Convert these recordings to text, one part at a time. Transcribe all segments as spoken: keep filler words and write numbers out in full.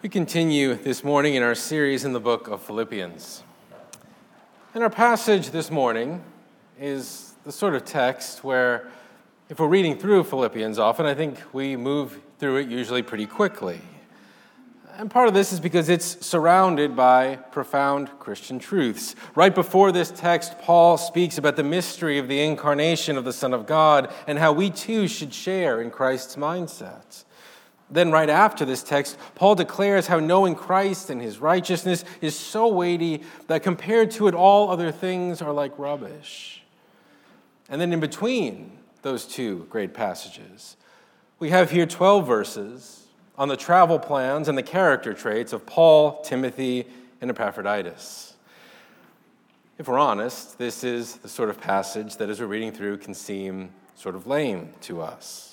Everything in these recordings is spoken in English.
We continue this morning in our series in the book of Philippians. And our passage this morning is the sort of text where, if we're reading through Philippians often, I think we move through it usually pretty quickly. And part of this is because it's surrounded by profound Christian truths. Right before this text, Paul speaks about the mystery of the incarnation of the Son of God and how we too should share in Christ's mindset. Then right after this text, Paul declares how knowing Christ and his righteousness is so weighty that compared to it, all other things are like rubbish. And then in between those two great passages, we have here twelve verses on the travel plans and the character traits of Paul, Timothy, and Epaphroditus. If we're honest, this is the sort of passage that as we're reading through can seem sort of lame to us.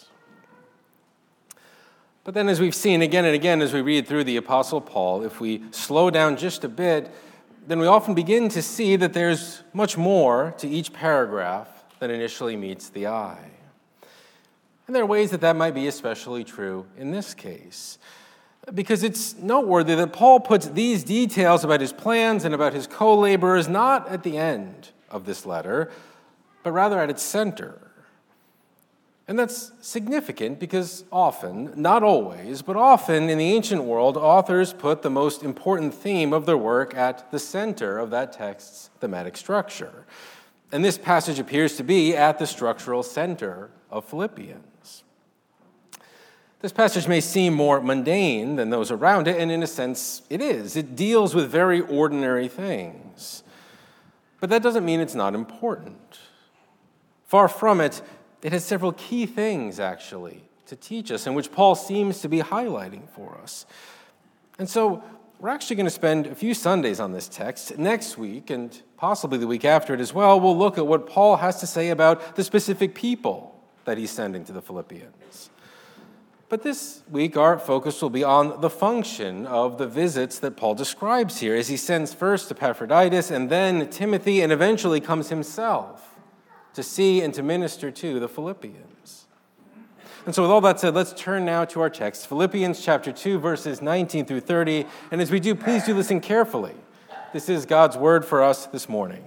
But then as we've seen again and again as we read through the Apostle Paul, if we slow down just a bit, then we often begin to see that there's much more to each paragraph than initially meets the eye. And there are ways that that might be especially true in this case, because it's noteworthy that Paul puts these details about his plans and about his co-laborers not at the end of this letter, but rather at its center. And that's significant because often, not always, but often in the ancient world, authors put the most important theme of their work at the center of that text's thematic structure. And this passage appears to be at the structural center of Philippians. This passage may seem more mundane than those around it, and in a sense, it is. It deals with very ordinary things. But that doesn't mean it's not important. Far from it. It has several key things, actually, to teach us, and which Paul seems to be highlighting for us. And so we're actually going to spend a few Sundays on this text. Next week, and possibly the week after it as well, we'll look at what Paul has to say about the specific people that he's sending to the Philippians. But this week, our focus will be on the function of the visits that Paul describes here, as he sends first Epaphroditus and then Timothy, and eventually comes himself to see and to minister to the Philippians. And so with all that said, let's turn now to our text, Philippians chapter two, verses nineteen through thirty. And as we do, please do listen carefully. This is God's word for us this morning.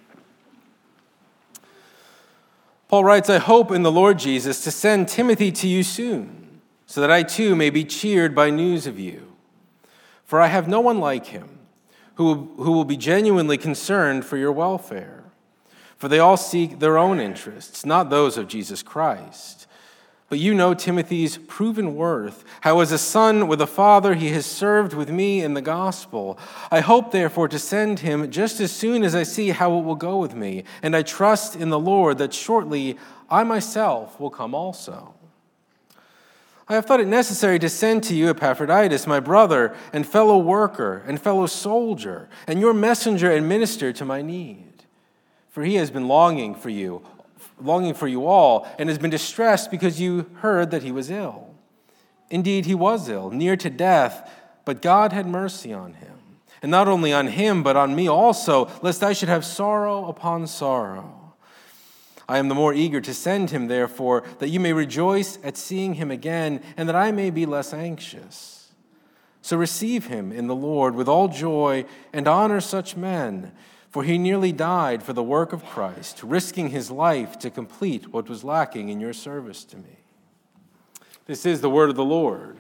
Paul writes, "I hope in the Lord Jesus to send Timothy to you soon, so that I too may be cheered by news of you. For I have no one like him who will, who will be genuinely concerned for your welfare. For they all seek their own interests, not those of Jesus Christ. But you know Timothy's proven worth, how as a son with a father he has served with me in the gospel. I hope, therefore, to send him just as soon as I see how it will go with me, and I trust in the Lord that shortly I myself will come also. I have thought it necessary to send to you Epaphroditus, my brother and fellow worker and fellow soldier, and your messenger and minister to my need. For he has been longing for you, longing for you all, and has been distressed because you heard that he was ill. Indeed, he was ill, near to death, but God had mercy on him. And not only on him, but on me also, lest I should have sorrow upon sorrow. I am the more eager to send him, therefore, that you may rejoice at seeing him again, and that I may be less anxious. So receive him in the Lord with all joy, and honor such men. For he nearly died for the work of Christ, risking his life to complete what was lacking in your service to me." This is the word of the Lord.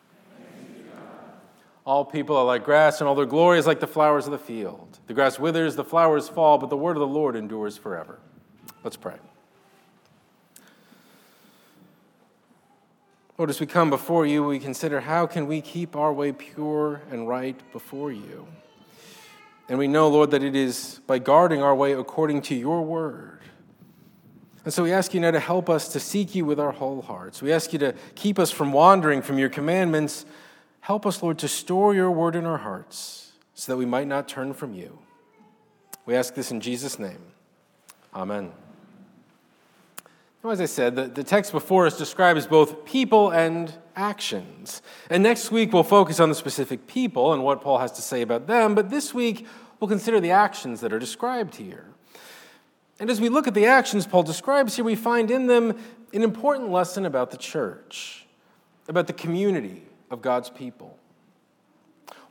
All people are like grass, and all their glory is like the flowers of the field. The grass withers, the flowers fall, but the word of the Lord endures forever. Let's pray. Lord, as we come before you, we consider how can we keep our way pure and right before you. And we know, Lord, that it is by guarding our way according to your word. And so we ask you now to help us to seek you with our whole hearts. We ask you to keep us from wandering from your commandments. Help us, Lord, to store your word in our hearts so that we might not turn from you. We ask this in Jesus' name. Amen. Now, as I said, the, the text before us describes both people and actions. And next week we'll focus on the specific people and what Paul has to say about them, but this week we'll consider the actions that are described here. And as we look at the actions Paul describes here, we find in them an important lesson about the church, about the community of God's people.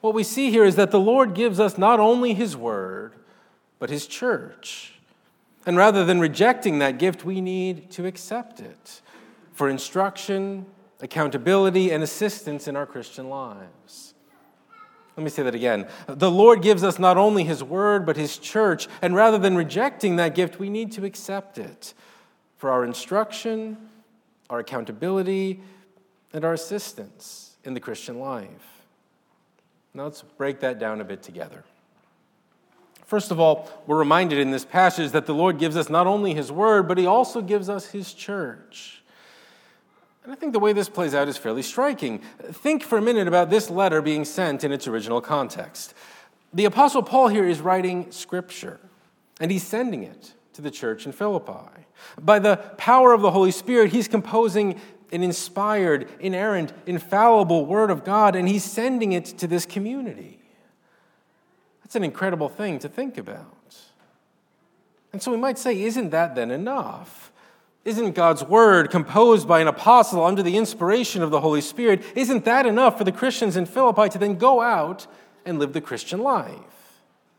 what we see here is that the Lord gives us not only his word, but his church. And rather than rejecting that gift, we need to accept it for instruction, accountability, and assistance in our Christian lives. Let me say that again. The Lord gives us not only his word, but his church. And rather than rejecting that gift, we need to accept it for our instruction, our accountability, and our assistance in the Christian life. Now let's break that down a bit together. First of all, we're reminded in this passage that the Lord gives us not only his word, but he also gives us his church. And I think the way this plays out is fairly striking. Think for a minute about this letter being sent in its original context. The Apostle Paul here is writing Scripture, and he's sending it to the church in Philippi. By the power of the Holy Spirit, he's composing an inspired, inerrant, infallible Word of God, and he's sending it to this community. That's an incredible thing to think about. And so we might say, isn't that then enough? Isn't God's word composed by an apostle under the inspiration of the Holy Spirit, isn't that enough for the Christians in Philippi to then go out and live the Christian life?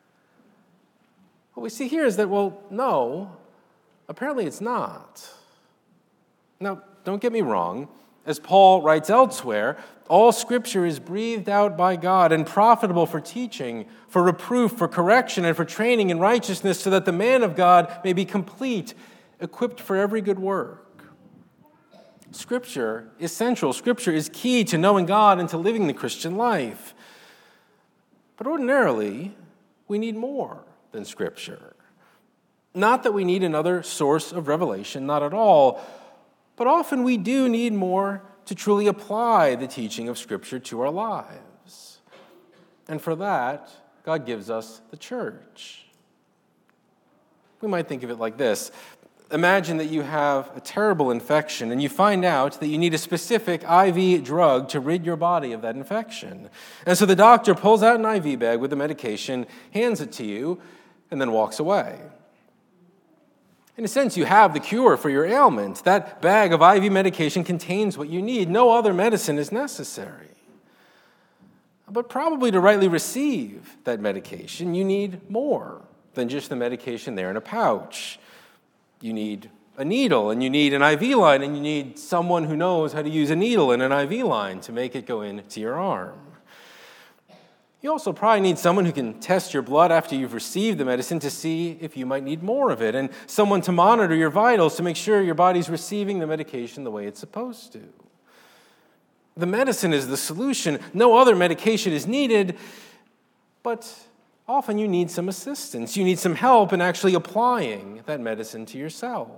What we see here is that, well, no, apparently it's not. Now, don't get me wrong. As Paul writes elsewhere, all Scripture is breathed out by God and profitable for teaching, for reproof, for correction, and for training in righteousness, so that the man of God may be complete, equipped for every good work. Scripture is central. Scripture is key to knowing God and to living the Christian life. But ordinarily, we need more than Scripture. Not that we need another source of revelation, not at all, but often we do need more to truly apply the teaching of Scripture to our lives. And for that, God gives us the church. We might think of it like this. Imagine that you have a terrible infection and you find out that you need a specific I V drug to rid your body of that infection. And so the doctor pulls out an I V bag with the medication, hands it to you, and then walks away. In a sense, you have the cure for your ailment. That bag of I V medication contains what you need. No other medicine is necessary. But probably to rightly receive that medication, you need more than just the medication there in a pouch. You need a needle, and you need an I V line, and you need someone who knows how to use a needle and an I V line to make it go into your arm. You also probably need someone who can test your blood after you've received the medicine to see if you might need more of it, and someone to monitor your vitals to make sure your body's receiving the medication the way it's supposed to. The medicine is the solution. No other medication is needed, but often you need some assistance. You need some help in actually applying that medicine to yourself.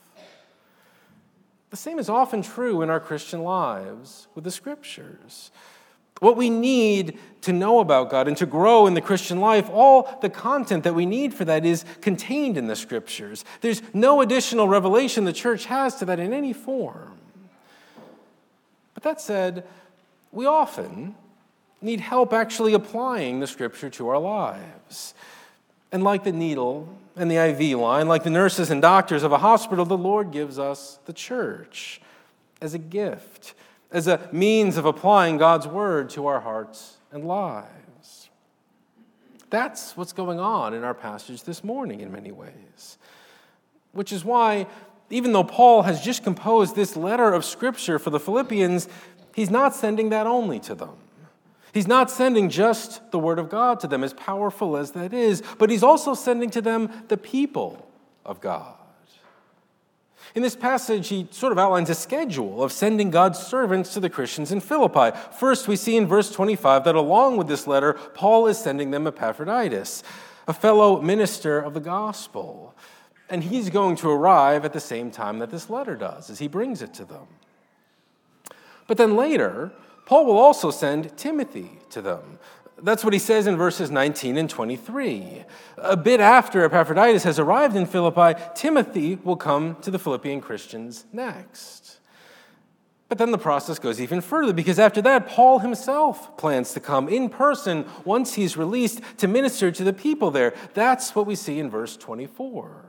The same is often true in our Christian lives with the Scriptures. What we need to know about God and to grow in the Christian life, all the content that we need for that is contained in the Scriptures. There's no additional revelation the church has to that in any form. But that said, we often need help actually applying the Scripture to our lives. And like the needle and the I V line, like the nurses and doctors of a hospital, the Lord gives us the church as a gift, as a means of applying God's word to our hearts and lives. That's what's going on in our passage this morning in many ways. Which is why, even though Paul has just composed this letter of Scripture for the Philippians, he's not sending that only to them. He's not sending just the word of God to them, as powerful as that is, but he's also sending to them the people of God. In this passage, he sort of outlines a schedule of sending God's servants to the Christians in Philippi. First, we see in verse twenty-five that along with this letter, Paul is sending them Epaphroditus, a fellow minister of the gospel. And he's going to arrive at the same time that this letter does, as he brings it to them. But then later, Paul will also send Timothy to them. That's what he says in verses nineteen and twenty-three. A bit after Epaphroditus has arrived in Philippi, Timothy will come to the Philippian Christians next. But then the process goes even further, because after that, Paul himself plans to come in person once he's released to minister to the people there. That's what we see in verse twenty-four.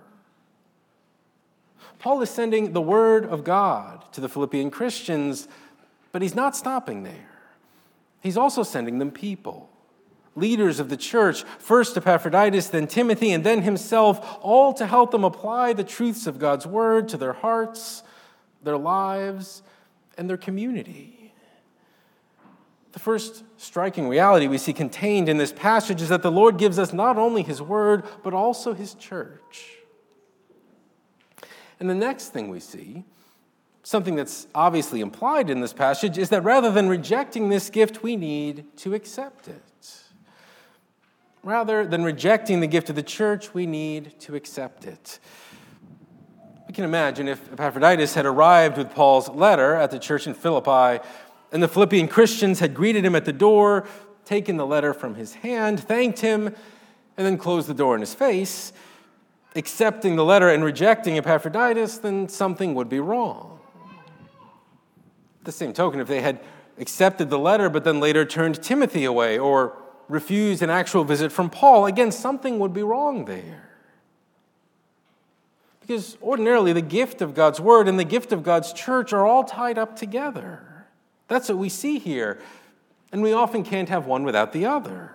Paul is sending the word of God to the Philippian Christians, but he's not stopping there. He's also sending them people. leaders of the church, first Epaphroditus, then Timothy, and then himself, all to help them apply the truths of God's word to their hearts, their lives, and their community. The first striking reality we see contained in this passage is that the Lord gives us not only his word, but also his church. And the next thing we see, something that's obviously implied in this passage, is that rather than rejecting this gift, we need to accept it. Rather than rejecting the gift of the church, we need to accept it. We can imagine if Epaphroditus had arrived with Paul's letter at the church in Philippi, and the Philippian Christians had greeted him at the door, taken the letter from his hand, thanked him, and then closed the door in his face, accepting the letter and rejecting Epaphroditus, then something would be wrong. At the same token, if they had accepted the letter but then later turned Timothy away or refused an actual visit from Paul, again, something would be wrong there. Because ordinarily, the gift of God's word and the gift of God's church are all tied up together. That's what we see here. And we often can't have one without the other.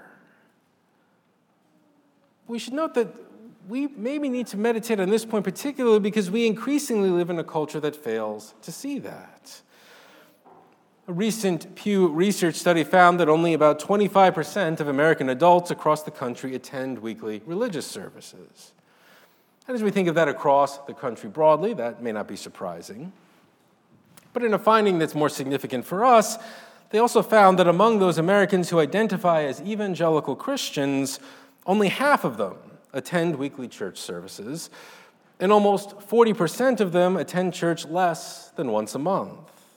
We should note that we maybe need to meditate on this point particularly because we increasingly live in a culture that fails to see that. A recent Pew Research study found that only about twenty-five percent of American adults across the country attend weekly religious services. And as we think of that across the country broadly, that may not be surprising. But in a finding that's more significant for us, they also found that among those Americans who identify as evangelical Christians, only half of them attend weekly church services, and almost forty percent of them attend church less than once a month.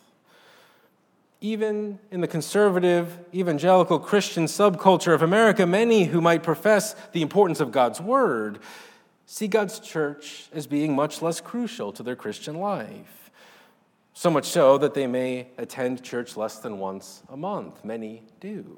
Even in the conservative, evangelical Christian subculture of America, many who might profess the importance of God's word see God's church as being much less crucial to their Christian life. So much so that they may attend church less than once a month. Many do.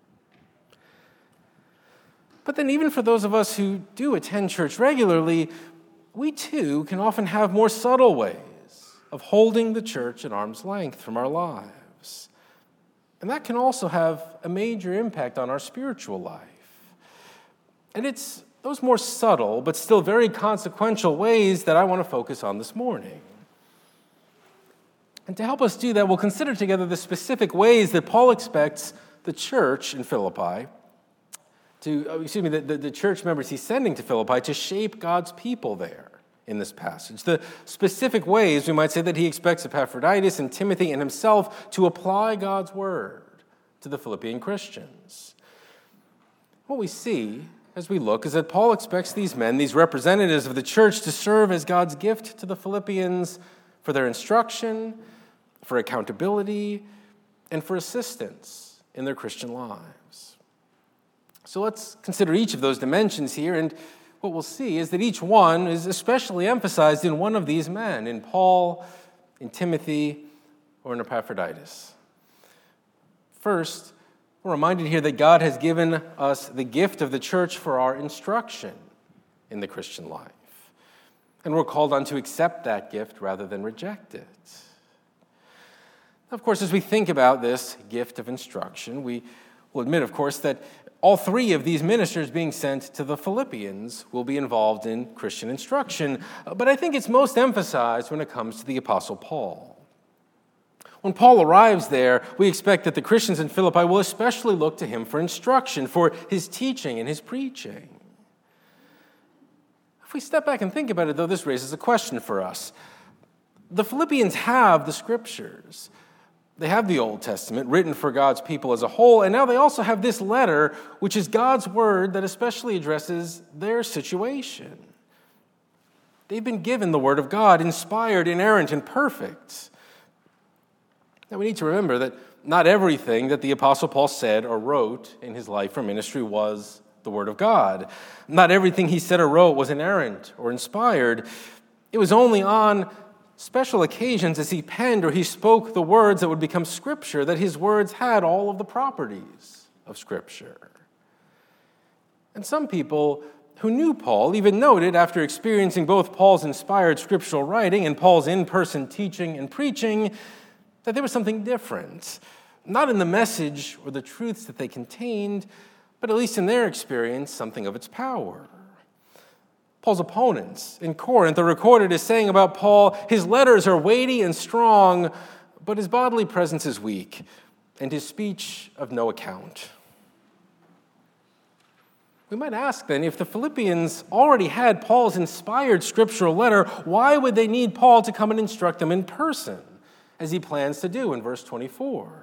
But then even for those of us who do attend church regularly, we too can often have more subtle ways of holding the church at arm's length from our lives. And that can also have a major impact on our spiritual life. And it's those more subtle but still very consequential ways that I want to focus on this morning. And to help us do that, we'll consider together the specific ways that Paul expects the church in Philippi to, excuse me, the, the, the church members he's sending to Philippi to shape God's people there in this passage. The specific ways, we might say, that he expects Epaphroditus and Timothy and himself to apply God's word to the Philippian Christians. What we see as we look is that Paul expects these men, these representatives of the church, to serve as God's gift to the Philippians for their instruction, for accountability, and for assistance in their Christian lives. So let's consider each of those dimensions here, and what we'll see is that each one is especially emphasized in one of these men, in Paul, in Timothy, or in Epaphroditus. First, we're reminded here that God has given us the gift of the church for our instruction in the Christian life. And we're called on to accept that gift rather than reject it. Of course, as we think about this gift of instruction, we will admit, of course, that all three of these ministers being sent to the Philippians will be involved in Christian instruction. But I think it's most emphasized when it comes to the Apostle Paul. When Paul arrives there, we expect that the Christians in Philippi will especially look to him for instruction, for his teaching and his preaching. If we step back and think about it, though, this raises a question for us. The Philippians have the Scriptures. They have the Old Testament written for God's people as a whole, and now they also have this letter, which is God's word that especially addresses their situation. They've been given the word of God, inspired, inerrant, and perfect. Now we need to remember that not everything that the Apostle Paul said or wrote in his life or ministry was the word of God. Not everything he said or wrote was inerrant or inspired. It was only on special occasions as he penned or he spoke the words that would become Scripture that his words had all of the properties of Scripture. And some people who knew Paul even noted, after experiencing both Paul's inspired scriptural writing and Paul's in-person teaching and preaching, that there was something different, not in the message or the truths that they contained, but at least in their experience, something of its power. Paul's opponents in Corinth are recorded as saying about Paul, his letters are weighty and strong, but his bodily presence is weak, and his speech of no account. We might ask then, if the Philippians already had Paul's inspired scriptural letter, why would they need Paul to come and instruct them in person, as he plans to do in verse twenty-four?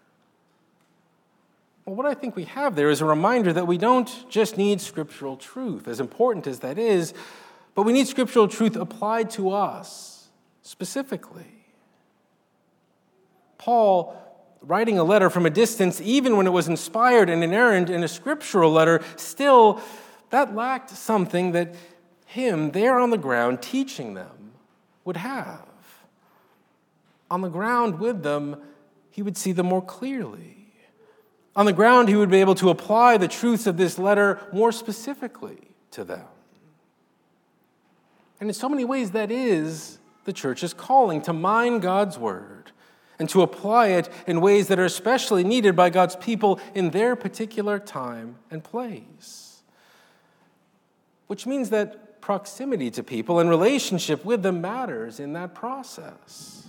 Well, what I think we have there is a reminder that we don't just need scriptural truth, as important as that is, but we need scriptural truth applied to us specifically. Paul, writing a letter from a distance, even when it was inspired and inerrant in a scriptural letter, still, that lacked something that him, there on the ground, teaching them, would have. On the ground with them, he would see them more clearly. On the ground, he would be able to apply the truths of this letter more specifically to them. And in so many ways, that is the church's calling, to mine God's word and to apply it in ways that are especially needed by God's people in their particular time and place. Which means that proximity to people and relationship with them matters in that process.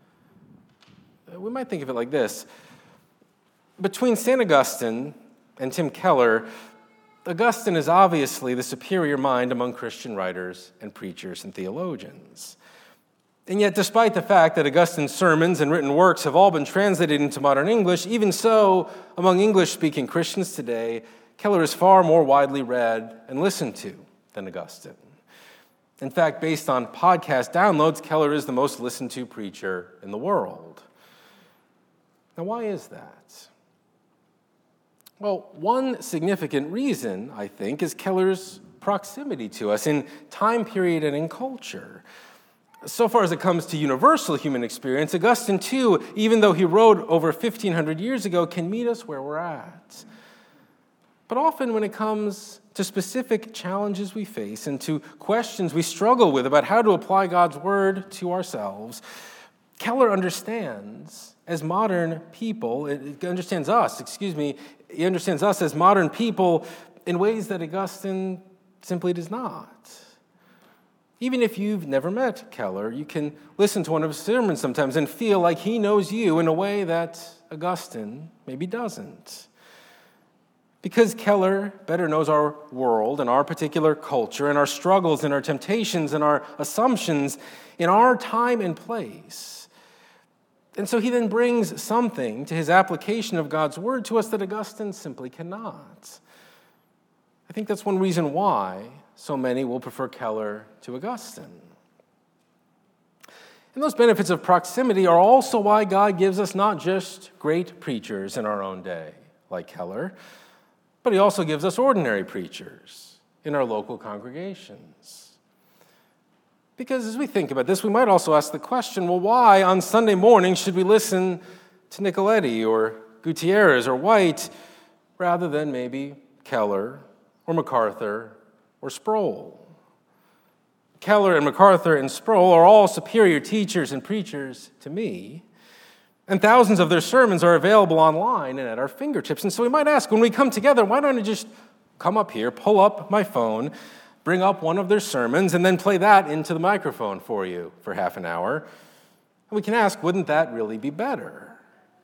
We might think of it like this. Between Saint Augustine and Tim Keller, Augustine is obviously the superior mind among Christian writers and preachers and theologians. And yet, despite the fact that Augustine's sermons and written works have all been translated into modern English, even so, among English-speaking Christians today, Keller is far more widely read and listened to than Augustine. In fact, based on podcast downloads, Keller is the most listened to preacher in the world. Now, why is that? Well, one significant reason, I think, is Keller's proximity to us in time period and in culture. So far as it comes to universal human experience, Augustine, too, even though he wrote over fifteen hundred years ago, can meet us where we're at. But often when it comes to specific challenges we face and to questions we struggle with about how to apply God's word to ourselves, Keller understands, as modern people, it understands us, excuse me, he understands us as modern people in ways that Augustine simply does not. Even if you've never met Keller, you can listen to one of his sermons sometimes and feel like he knows you in a way that Augustine maybe doesn't. Because Keller better knows our world and our particular culture and our struggles and our temptations and our assumptions in our time and place. And so he then brings something to his application of God's word to us that Augustine simply cannot. I think that's one reason why so many will prefer Keller to Augustine. And those benefits of proximity are also why God gives us not just great preachers in our own day, like Keller, but he also gives us ordinary preachers in our local congregations. Because as we think about this, we might also ask the question, well, why on Sunday morning should we listen to Nicoletti or Gutierrez or White rather than maybe Keller or MacArthur or Sproul? Keller and MacArthur and Sproul are all superior teachers and preachers to me, and thousands of their sermons are available online and at our fingertips. And so we might ask, when we come together, why don't I just come up here, pull up my phone, bring up one of their sermons, and then play that into the microphone for you for half an hour? And we can ask, wouldn't that really be better?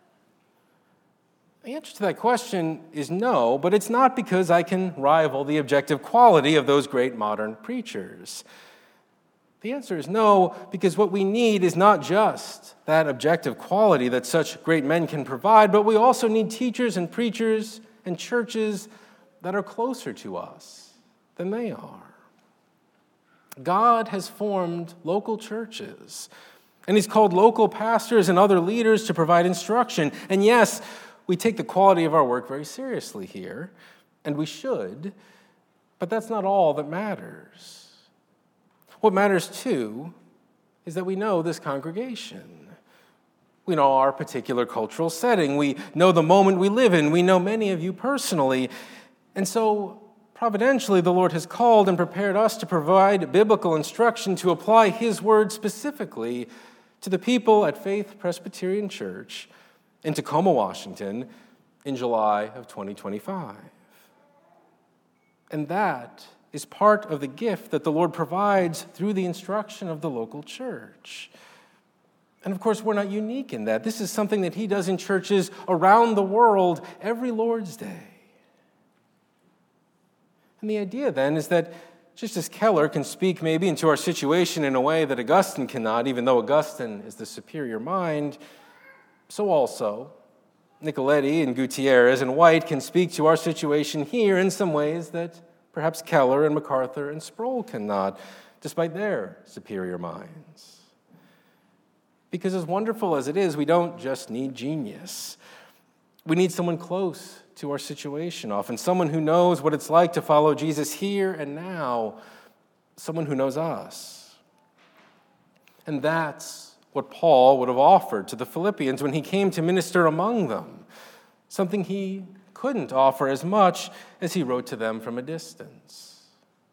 The answer to that question is no, but it's not because I can rival the objective quality of those great modern preachers. The answer is no, because what we need is not just that objective quality that such great men can provide, but we also need teachers and preachers and churches that are closer to us than they are. God has formed local churches, and he's called local pastors and other leaders to provide instruction. And yes, we take the quality of our work very seriously here, and we should, but that's not all that matters. What matters, too, is that we know this congregation. We know our particular cultural setting. We know the moment we live in. We know many of you personally. And so, providentially, the Lord has called and prepared us to provide biblical instruction to apply his word specifically to the people at Faith Presbyterian Church in Tacoma, Washington, in July of twenty twenty-five. And that is part of the gift that the Lord provides through the instruction of the local church. And of course, we're not unique in that. This is something that he does in churches around the world every Lord's Day. And the idea then is that just as Keller can speak maybe into our situation in a way that Augustine cannot, even though Augustine is the superior mind, so also Nicoletti and Gutierrez and White can speak to our situation here in some ways that perhaps Keller and MacArthur and Sproul cannot, despite their superior minds. Because as wonderful as it is, we don't just need genius. We need someone close to our situation often, someone who knows what it's like to follow Jesus here and now, someone who knows us. And that's what Paul would have offered to the Philippians when he came to minister among them, something he couldn't offer as much as he wrote to them from a distance.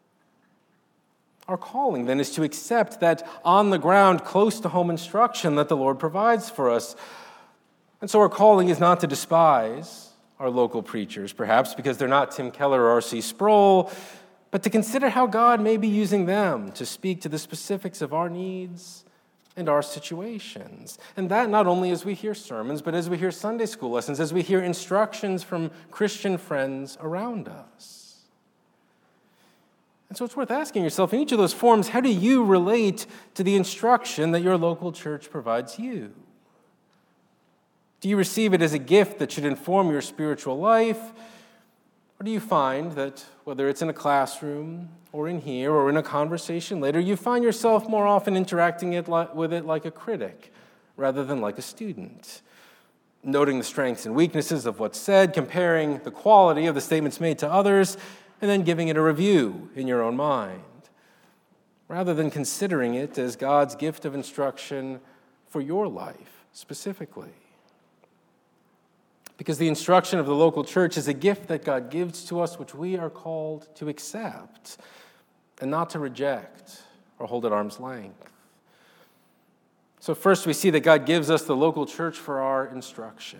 Our calling then is to accept that on-the-ground, close-to-home instruction that the Lord provides for us. And so our calling is not to despise our local preachers, perhaps because they're not Tim Keller or R C Sproul, but to consider how God may be using them to speak to the specifics of our needs and our situations. And that not only as we hear sermons, but as we hear Sunday school lessons, as we hear instructions from Christian friends around us. And so it's worth asking yourself, in each of those forms, how do you relate to the instruction that your local church provides you? Do you receive it as a gift that should inform your spiritual life? Or do you find that, whether it's in a classroom or in here or in a conversation later, you find yourself more often interacting it li- with it like a critic rather than like a student, noting the strengths and weaknesses of what's said, comparing the quality of the statements made to others, and then giving it a review in your own mind, rather than considering it as God's gift of instruction for your life specifically? Because the instruction of the local church is a gift that God gives to us, which we are called to accept and not to reject or hold at arm's length. So first, we see that God gives us the local church for our instruction.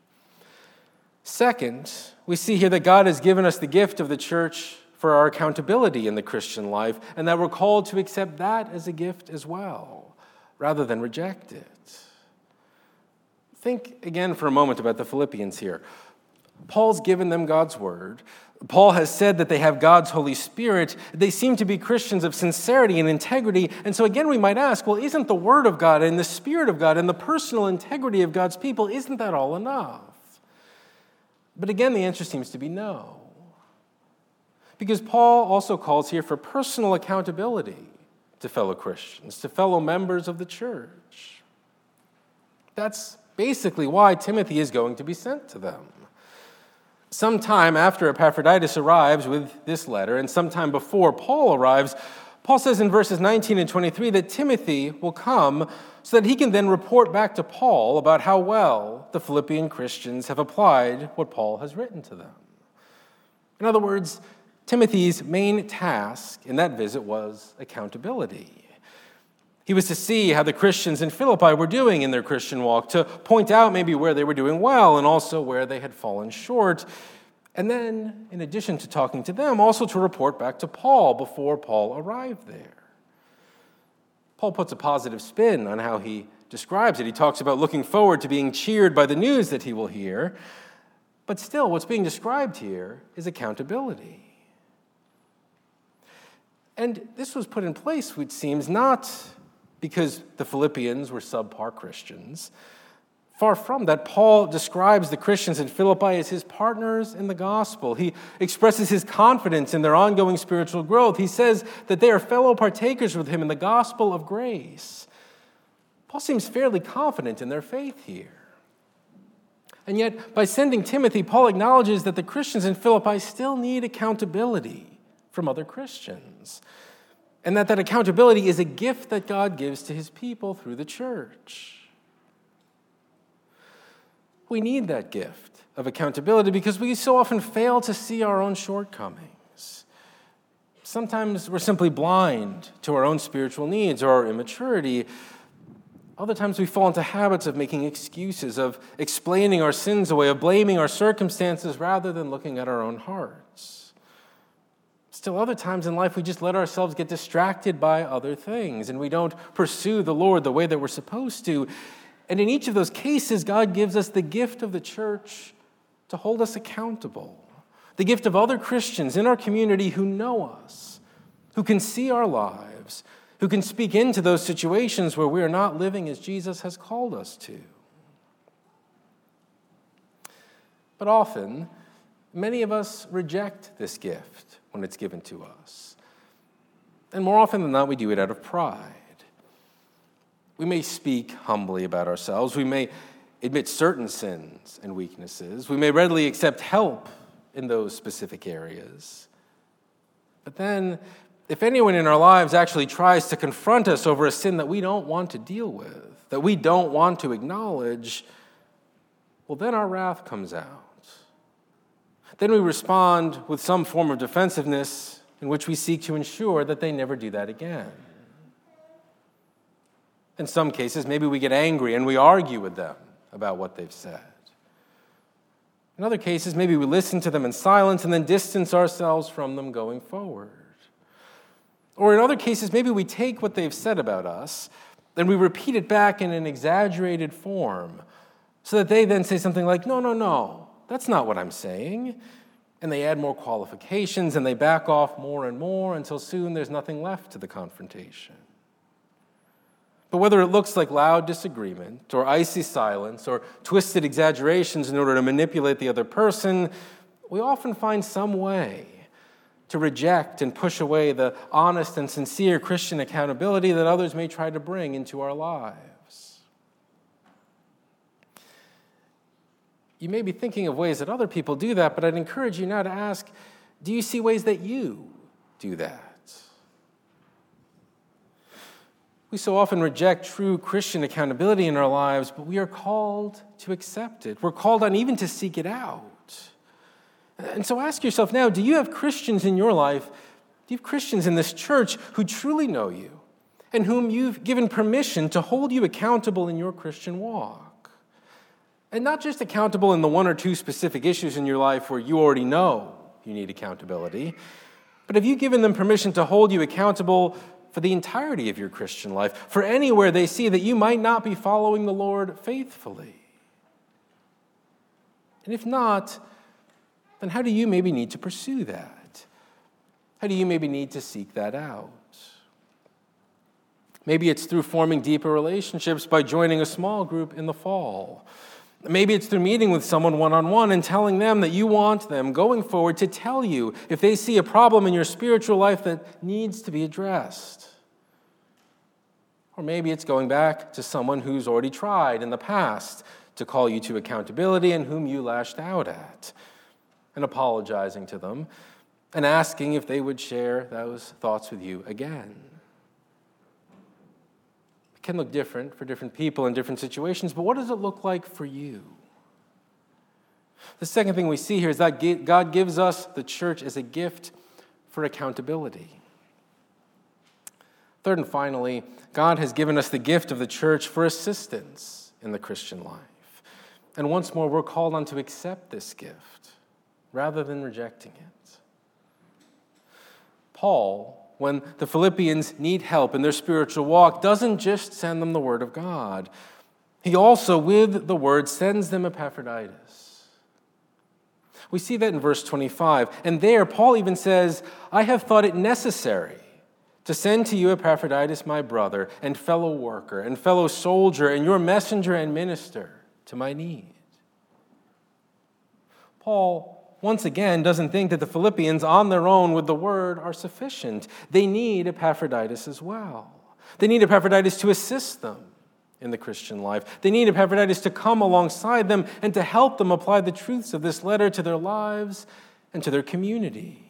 Second, we see here that God has given us the gift of the church for our accountability in the Christian life, and that we're called to accept that as a gift as well, rather than reject it. Think again for a moment about the Philippians here. Paul's given them God's word. Paul has said that they have God's Holy Spirit. They seem to be Christians of sincerity and integrity. And so again, we might ask, well, isn't the word of God and the Spirit of God and the personal integrity of God's people, isn't that all enough? But again, the answer seems to be no. Because Paul also calls here for personal accountability to fellow Christians, to fellow members of the church. That's basically why Timothy is going to be sent to them. Sometime after Epaphroditus arrives with this letter, and sometime before Paul arrives, Paul says in verses nineteen and twenty-three that Timothy will come so that he can then report back to Paul about how well the Philippian Christians have applied what Paul has written to them. In other words, Timothy's main task in that visit was accountability. He was to see how the Christians in Philippi were doing in their Christian walk, to point out maybe where they were doing well and also where they had fallen short. And then, in addition to talking to them, also to report back to Paul before Paul arrived there. Paul puts a positive spin on how he describes it. He talks about looking forward to being cheered by the news that he will hear. But still, what's being described here is accountability. And this was put in place, which seems not because the Philippians were subpar Christians. Far from that, Paul describes the Christians in Philippi as his partners in the gospel. He expresses his confidence in their ongoing spiritual growth. He says that they are fellow partakers with him in the gospel of grace. Paul seems fairly confident in their faith here. And yet, by sending Timothy, Paul acknowledges that the Christians in Philippi still need accountability from other Christians, and that that accountability is a gift that God gives to his people through the church. We need that gift of accountability because we so often fail to see our own shortcomings. Sometimes we're simply blind to our own spiritual needs or our immaturity. Other times we fall into habits of making excuses, of explaining our sins away, of blaming our circumstances rather than looking at our own hearts. Still, other times in life, we just let ourselves get distracted by other things, and we don't pursue the Lord the way that we're supposed to. And in each of those cases, God gives us the gift of the church to hold us accountable, the gift of other Christians in our community who know us, who can see our lives, who can speak into those situations where we are not living as Jesus has called us to. But often, many of us reject this gift when it's given to us. And more often than not, we do it out of pride. We may speak humbly about ourselves. We may admit certain sins and weaknesses. We may readily accept help in those specific areas. But then, if anyone in our lives actually tries to confront us over a sin that we don't want to deal with, that we don't want to acknowledge, well, then our wrath comes out. Then we respond with some form of defensiveness in which we seek to ensure that they never do that again. In some cases, maybe we get angry and we argue with them about what they've said. In other cases, maybe we listen to them in silence and then distance ourselves from them going forward. Or in other cases, maybe we take what they've said about us and we repeat it back in an exaggerated form so that they then say something like, no, no, no, that's not what I'm saying. And they add more qualifications and they back off more and more until soon there's nothing left to the confrontation. But whether it looks like loud disagreement or icy silence or twisted exaggerations in order to manipulate the other person, we often find some way to reject and push away the honest and sincere Christian accountability that others may try to bring into our lives. You may be thinking of ways that other people do that, but I'd encourage you now to ask, do you see ways that you do that? We so often reject true Christian accountability in our lives, but we are called to accept it. We're called on even to seek it out. And so ask yourself now, do you have Christians in your life, do you have Christians in this church who truly know you and whom you've given permission to hold you accountable in your Christian walk? And not just accountable in the one or two specific issues in your life where you already know you need accountability, but have you given them permission to hold you accountable for the entirety of your Christian life, for anywhere they see that you might not be following the Lord faithfully? And if not, then how do you maybe need to pursue that? How do you maybe need to seek that out? Maybe it's through forming deeper relationships by joining a small group in the fall. Maybe it's through meeting with someone one-on-one and telling them that you want them going forward to tell you if they see a problem in your spiritual life that needs to be addressed. Or maybe it's going back to someone who's already tried in the past to call you to accountability and whom you lashed out at, and apologizing to them and asking if they would share those thoughts with you again. It can look different for different people in different situations, but what does it look like for you? The second thing we see here is that God gives us the church as a gift for accountability. Third and finally, God has given us the gift of the church for assistance in the Christian life. And once more, we're called on to accept this gift rather than rejecting it. Paul, when the Philippians need help in their spiritual walk, doesn't just send them the word of God. He also, with the word, sends them Epaphroditus. We see that in verse twenty-five. And there, Paul even says, I have thought it necessary to send to you Epaphroditus, my brother, and fellow worker, and fellow soldier, and your messenger and minister to my need. Paul, once again, doesn't think that the Philippians on their own with the word are sufficient. They need Epaphroditus as well. They need Epaphroditus to assist them in the Christian life. They need Epaphroditus to come alongside them and to help them apply the truths of this letter to their lives and to their community.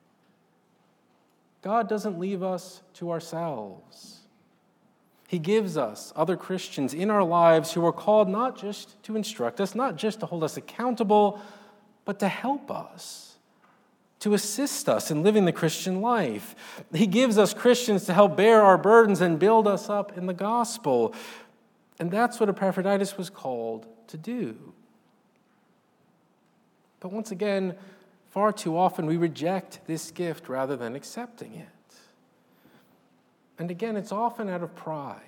God doesn't leave us to ourselves. He gives us other Christians in our lives who are called not just to instruct us, not just to hold us accountable, but to help us, to assist us in living the Christian life. He gives us Christians to help bear our burdens and build us up in the gospel. And that's what Epaphroditus was called to do. But once again, far too often we reject this gift rather than accepting it. And again, it's often out of pride.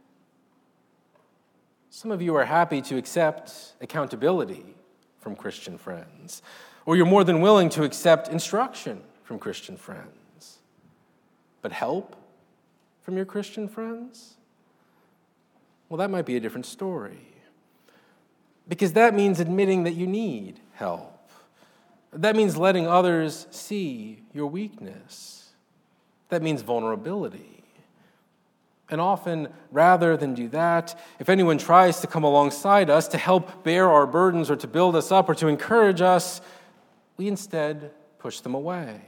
Some of you are happy to accept accountability from Christian friends, or you're more than willing to accept instruction from Christian friends. But help from your Christian friends? Well, that might be a different story. Because that means admitting that you need help. That means letting others see your weakness. That means vulnerability. And often, rather than do that, if anyone tries to come alongside us to help bear our burdens or to build us up or to encourage us, we instead push them away.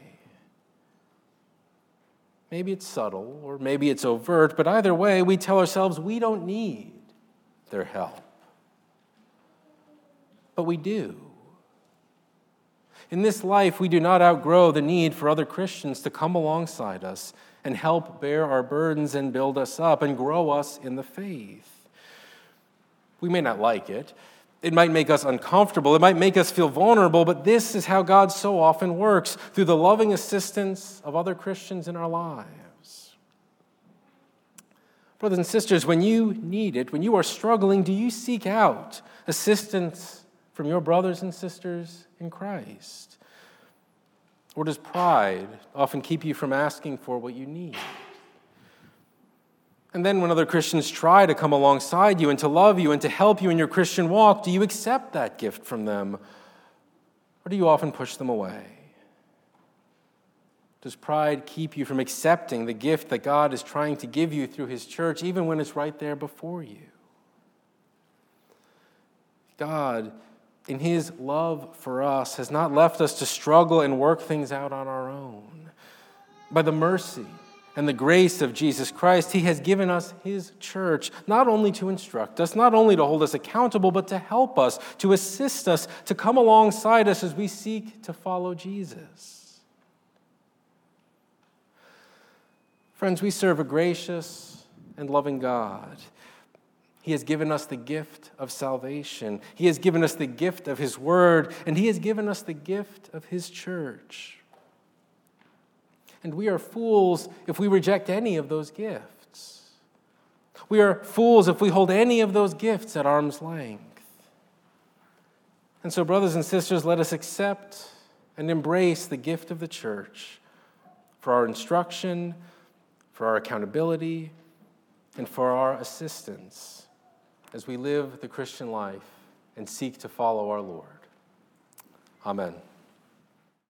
Maybe it's subtle or maybe it's overt, but either way, we tell ourselves we don't need their help. But we do. In this life, we do not outgrow the need for other Christians to come alongside us and help bear our burdens and build us up and grow us in the faith. We may not like it. It might make us uncomfortable. It might make us feel vulnerable, but this is how God so often works, through the loving assistance of other Christians in our lives. Brothers and sisters, when you need it, when you are struggling, do you seek out assistance from your brothers and sisters in Christ? Or does pride often keep you from asking for what you need? And then when other Christians try to come alongside you and to love you and to help you in your Christian walk, do you accept that gift from them? Or do you often push them away? Does pride keep you from accepting the gift that God is trying to give you through his church, even when it's right there before you? God, in his love for us, has not left us to struggle and work things out on our own. By the mercy and the grace of Jesus Christ, he has given us his church, not only to instruct us, not only to hold us accountable, but to help us, to assist us, to come alongside us as we seek to follow Jesus. Friends, we serve a gracious and loving God. He has given us the gift of salvation. He has given us the gift of his word, and he has given us the gift of his church. And we are fools if we reject any of those gifts. We are fools if we hold any of those gifts at arm's length. And so, brothers and sisters, let us accept and embrace the gift of the church for our instruction, for our accountability, and for our assistance as we live the Christian life and seek to follow our Lord. Amen.